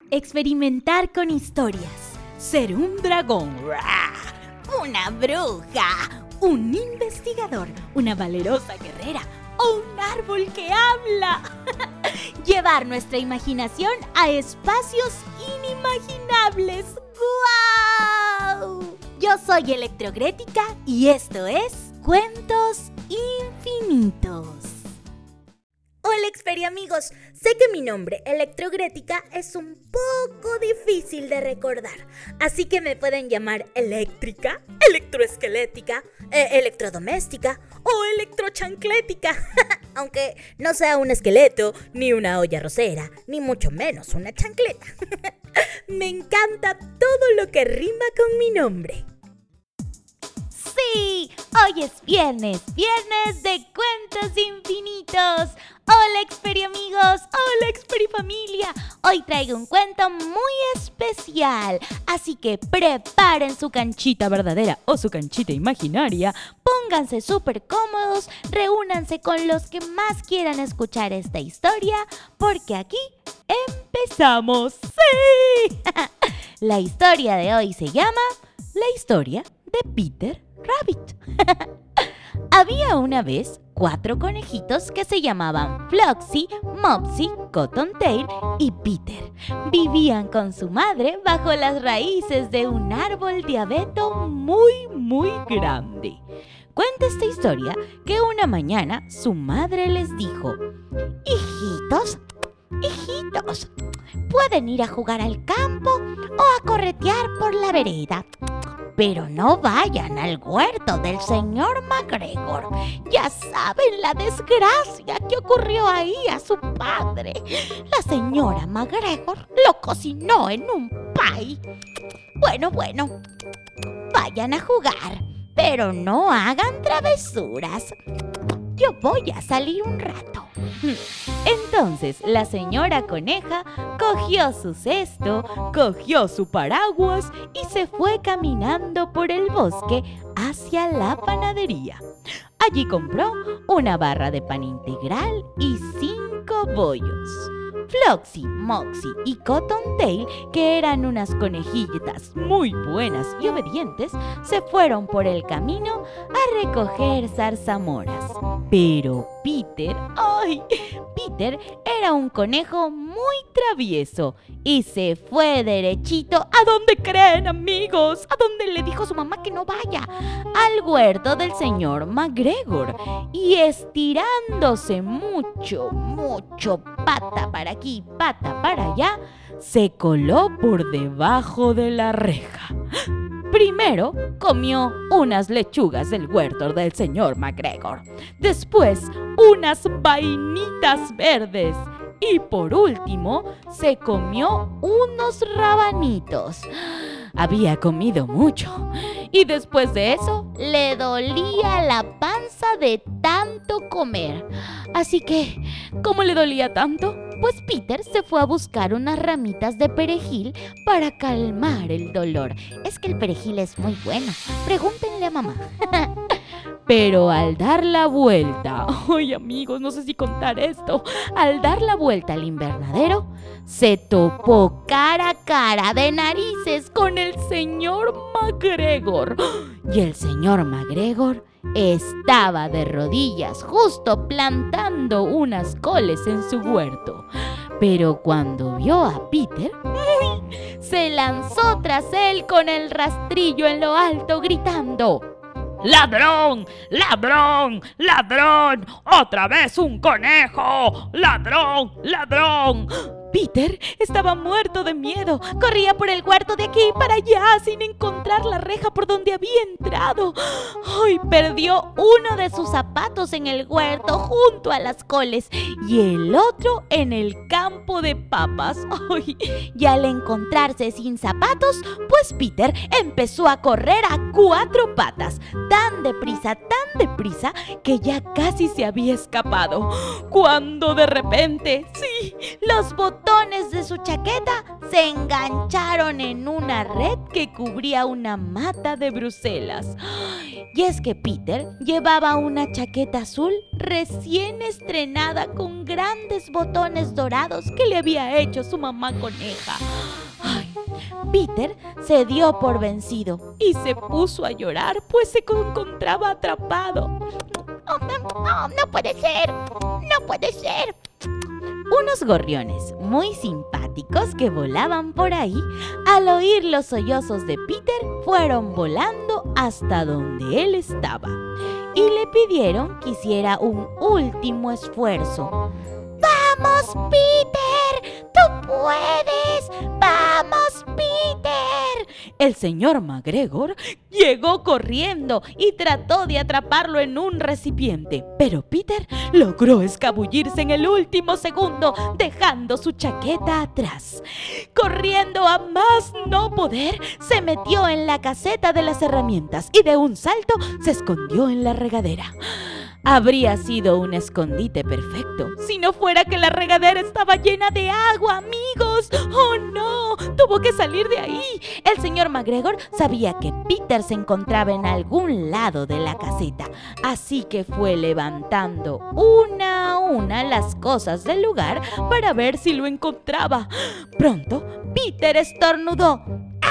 Experimentar con historias. Ser un dragón. Una bruja. Un investigador. Una valerosa guerrera. O un árbol que habla. Llevar nuestra imaginación a espacios inimaginables. ¡Guau! Yo soy Electrogrética y esto es Cuentos Infinitos. Hola Experimigos, sé que mi nombre, Electrogrética, es un poco difícil de recordar, así que me pueden llamar Eléctrica, Electroesquelética, Electrodoméstica o Electrochanclética, aunque no sea un esqueleto, ni una olla arrocera, ni mucho menos una chancleta. Me encanta todo lo que rima con mi nombre. Sí, hoy es viernes de Cuentos Infinitos. Hola Experimigos, hola Experifamilia. Hoy traigo un cuento muy especial, así que preparen su canchita verdadera o su canchita imaginaria, pónganse súper cómodos, reúnanse con los que más quieran escuchar esta historia, porque aquí empezamos. ¡Sí! La historia de hoy se llama La historia de Peter Rabbit. Había una vez 4 conejitos que se llamaban Floxy, Mopsy, Cottontail y Peter. Vivían con su madre bajo las raíces de un árbol de abeto muy grande. Cuenta esta historia que una mañana su madre les dijo: hijitos, pueden ir a jugar al campo o a corretear por la vereda, pero no vayan al huerto del señor McGregor. Ya saben la desgracia que ocurrió ahí a su padre. La señora McGregor lo cocinó en un pie. Bueno, vayan a jugar, pero no hagan travesuras. Yo voy a salir un rato. Entonces la señora coneja cogió su cesto, cogió su paraguas y se fue caminando por el bosque hacia la panadería. Allí compró una barra de pan integral y 5 bollos. Floxy, Moxy y Cottontail, que eran unas conejillitas muy buenas y obedientes, se fueron por el camino a recoger zarzamoras. Pero Peter era un conejo muy travieso y se fue derechito. ¿A dónde creen, amigos? ¿A dónde le dijo su mamá que no vaya? Al huerto del señor McGregor. Y estirándose mucho, pata para aquí, pata para allá, se coló por debajo de la reja. Primero comió unas lechugas del huerto del señor McGregor, después unas vainitas verdes y por último se comió unos rabanitos. Había comido mucho y después de eso le dolía la panza de tanto comer. Así que, ¿cómo le dolía tanto? Pues Peter se fue a buscar unas ramitas de perejil para calmar el dolor. Es que el perejil es muy bueno. Pregúntenle a mamá. Pero al dar la vuelta, ay amigos, no sé si contar esto, al dar la vuelta al invernadero, se topó cara a cara de narices con el señor McGregor. Y el señor McGregor estaba de rodillas, justo plantando unas coles en su huerto. Pero cuando vio a Peter, se lanzó tras él con el rastrillo en lo alto, gritando: ¡Ladrón! ¡Ladrón! ¡Ladrón! ¡Otra vez un conejo! ¡Ladrón! ¡Ladrón! Peter estaba muerto de miedo. Corría por el huerto de aquí para allá sin encontrar la reja por donde había entrado. ¡Ay! Perdió uno de sus zapatos en el huerto junto a las coles y el otro en el campo de papas. ¡Ay! Y al encontrarse sin zapatos, pues Peter empezó a correr a 4 patas, tan deprisa, que ya casi se había escapado, cuando de repente, sí, los botones botones de su chaqueta se engancharon en una red que cubría una mata de Bruselas. Y es que Peter llevaba una chaqueta azul recién estrenada con grandes botones dorados que le había hecho su mamá coneja. Ay, Peter se dio por vencido y se puso a llorar, pues se encontraba atrapado. No puede ser, no puede ser. Unos gorriones muy simpáticos que volaban por ahí, al oír los sollozos de Peter, fueron volando hasta donde él estaba y le pidieron que hiciera un último esfuerzo. ¡Vamos, Peter! ¡Tú puedes! ¡Vamos, Peter! El señor McGregor llegó corriendo y trató de atraparlo en un recipiente, pero Peter logró escabullirse en el último segundo, dejando su chaqueta atrás. Corriendo a más no poder, se metió en la caseta de las herramientas y de un salto se escondió en la regadera. Habría sido un escondite perfecto si no fuera que la regadera estaba llena de agua, amigos. ¡Oh, no! Tuvo que salir de ahí. El señor McGregor sabía que Peter se encontraba en algún lado de la caseta, así que fue levantando una a una las cosas del lugar para ver si lo encontraba. Pronto, Peter estornudó.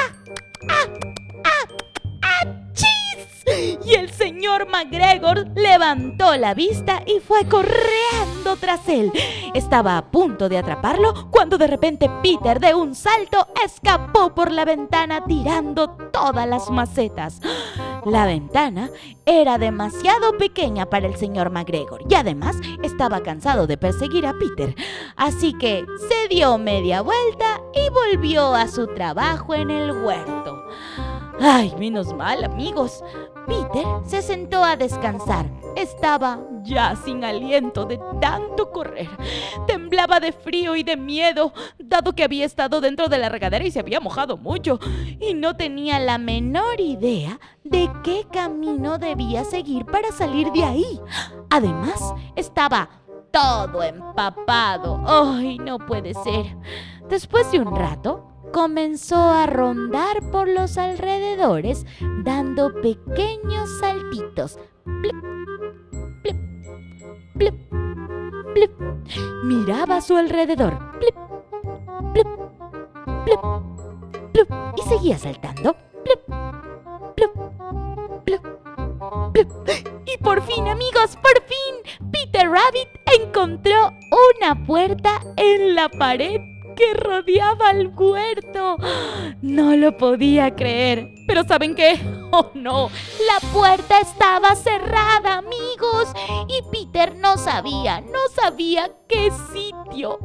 Y el señor McGregor levantó la vista y fue corriendo tras él. Estaba a punto de atraparlo cuando de repente Peter, de un salto, escapó por la ventana tirando todas las macetas. La ventana era demasiado pequeña para el señor McGregor y además estaba cansado de perseguir a Peter. Así que se dio media vuelta y volvió a su trabajo en el huerto. ¡Ay, menos mal, amigos! Peter se sentó a descansar. Estaba ya sin aliento de tanto correr. Temblaba de frío y de miedo, dado que había estado dentro de la regadera y se había mojado mucho. Y no tenía la menor idea de qué camino debía seguir para salir de ahí. Además, estaba todo empapado. ¡Ay, no puede ser! Después de un rato, comenzó a rondar por los alrededores, dando pequeños saltitos. ¡Plip, plip, plip, plip! Miraba a su alrededor. ¡Plip, plip, plip, plip! Y seguía saltando. ¡Plip, plip, plip, plip! Y por fin, amigos, por fin, Peter Rabbit encontró una puerta en la pared que rodeaba el huerto. No lo podía creer. Pero ¿saben qué? ¡Oh, no! La puerta estaba cerrada, amigos. Y Peter no sabía qué sitio,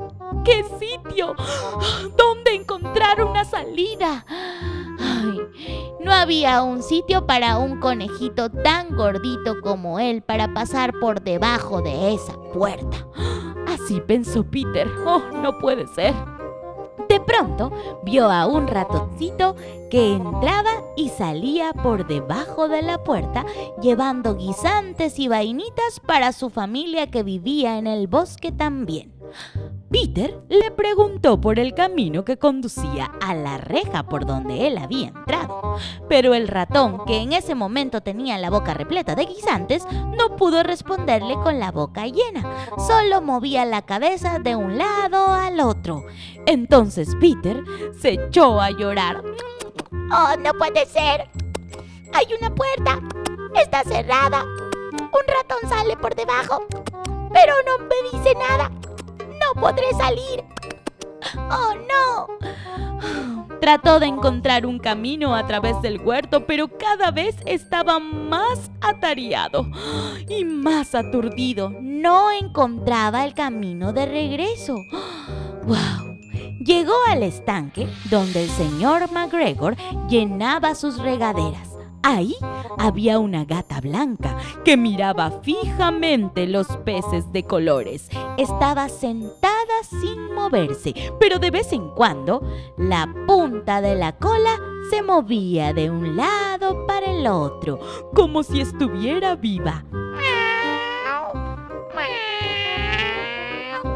dónde encontrar una salida. Ay, no había un sitio para un conejito tan gordito como él para pasar por debajo de esa puerta. Así pensó Peter. ¡Oh, no puede ser! De pronto, vio a un ratoncito que entraba y salía por debajo de la puerta, llevando guisantes y vainitas para su familia que vivía en el bosque también. Peter le preguntó por el camino que conducía a la reja por donde él había entrado, pero el ratón, que en ese momento tenía la boca repleta de guisantes, no pudo responderle con la boca llena, solo movía la cabeza de un lado al otro. Entonces Peter se echó a llorar. ¡Oh, no puede ser! ¡Hay una puerta! ¡Está cerrada! Un ratón sale por debajo, pero no me dice nada. ¡No podré salir! ¡Oh, no! Trató de encontrar un camino a través del huerto, pero cada vez estaba más atareado y más aturdido. No encontraba el camino de regreso. ¡Wow! Llegó al estanque donde el señor McGregor llenaba sus regaderas. Ahí había una gata blanca que miraba fijamente los peces de colores. Estaba sentada sin moverse, pero de vez en cuando la punta de la cola se movía de un lado para el otro, como si estuviera viva.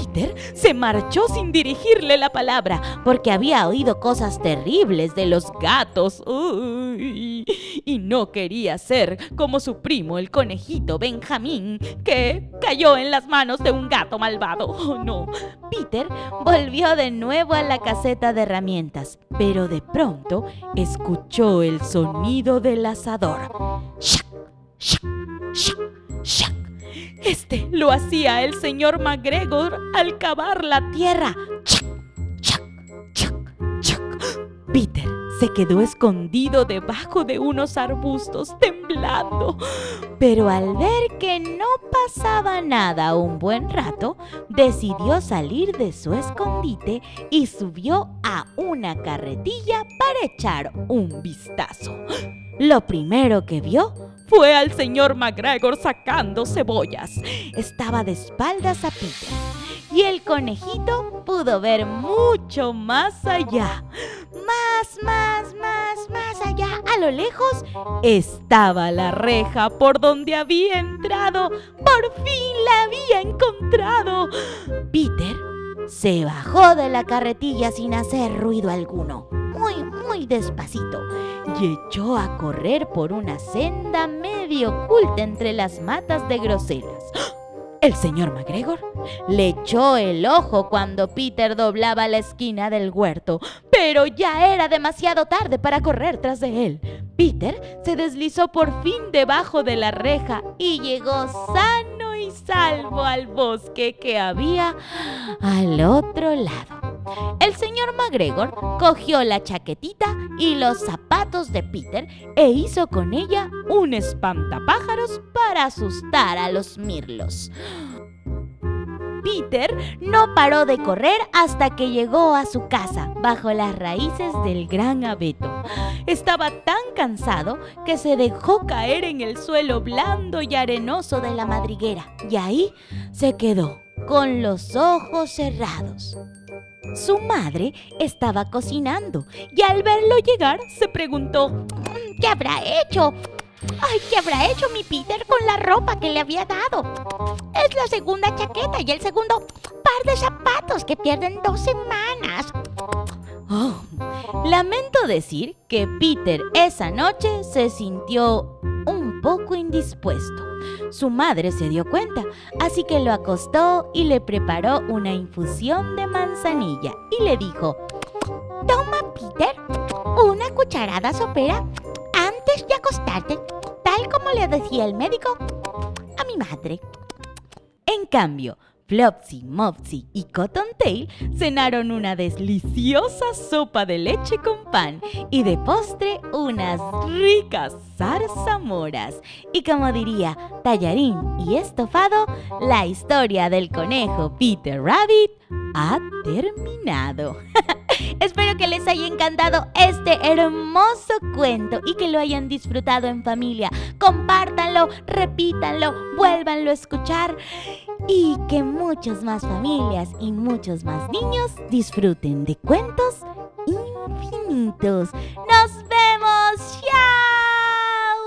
Peter se marchó sin dirigirle la palabra porque había oído cosas terribles de los gatos. Uy, y no quería ser como su primo el conejito Benjamín, que cayó en las manos de un gato malvado. Oh, no. Peter volvió de nuevo a la caseta de herramientas, pero de pronto escuchó el sonido del asador. ¡Shac! ¡Shac! ¡Shac! ¡Shac! Este lo hacía el señor McGregor al cavar la tierra. ¡Chac! ¡Chac! ¡Chac! ¡Chac! Peter se quedó escondido debajo de unos arbustos, temblando. Pero al ver que no pasaba nada un buen rato, decidió salir de su escondite y subió a una carretilla para echar un vistazo. Lo primero que vio fue al señor McGregor sacando cebollas. Estaba de espaldas a Peter y el conejito pudo ver mucho más allá. Más allá, a lo lejos, estaba la reja por donde había entrado. ¡Por fin la había encontrado! Peter se bajó de la carretilla sin hacer ruido alguno, muy despacito, y echó a correr por una senda medio oculta entre las matas de groselas. El señor McGregor le echó el ojo cuando Peter doblaba la esquina del huerto, pero ya era demasiado tarde para correr tras de él. Peter se deslizó por fin debajo de la reja y llegó sano y salvo al bosque que había al otro lado. El señor McGregor cogió la chaquetita y los zapatos de Peter e hizo con ella un espantapájaros para asustar a los mirlos. Peter no paró de correr hasta que llegó a su casa, bajo las raíces del gran abeto. Estaba tan cansado que se dejó caer en el suelo blando y arenoso de la madriguera, y ahí se quedó, con los ojos cerrados. Su madre estaba cocinando y al verlo llegar se preguntó: ¿qué habrá hecho? ¡Ay, qué habrá hecho mi Peter con la ropa que le había dado! Es la segunda chaqueta y el segundo par de zapatos que pierden 2 semanas. Oh, lamento decir que Peter esa noche se sintió un poco indispuesto. Su madre se dio cuenta, así que lo acostó y le preparó una infusión de manzanilla y le dijo: «Toma, Peter, una cucharada sopera antes de acostarte, tal como le decía el médico a mi madre». En cambio, Flopsy, Mopsy y Cottontail cenaron una deliciosa sopa de leche con pan y de postre unas ricas zarzamoras. Y como diría Tallarín y Estofado, la historia del conejo Peter Rabbit ha terminado. Espero que les haya encantado este hermoso cuento y que lo hayan disfrutado en familia. Compártanlo, repítanlo, vuélvanlo a escuchar y que muchas más familias y muchos más niños disfruten de cuentos infinitos. ¡Nos vemos! ¡Chao!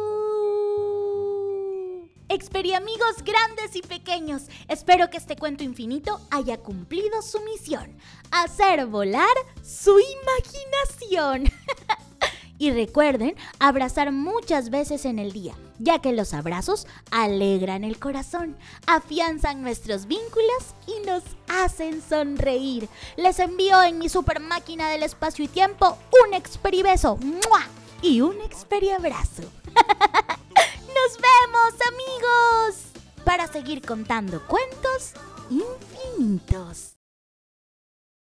Experimigos grandes y pequeños, espero que este cuento infinito haya cumplido su misión: hacer volar su imaginación. Y recuerden abrazar muchas veces en el día, ya que los abrazos alegran el corazón, afianzan nuestros vínculos y nos hacen sonreír. Les envío en mi super máquina del espacio y tiempo un experibeso y un experiabrazo. ¡Nos vemos, amigos! Para seguir contando cuentos infinitos.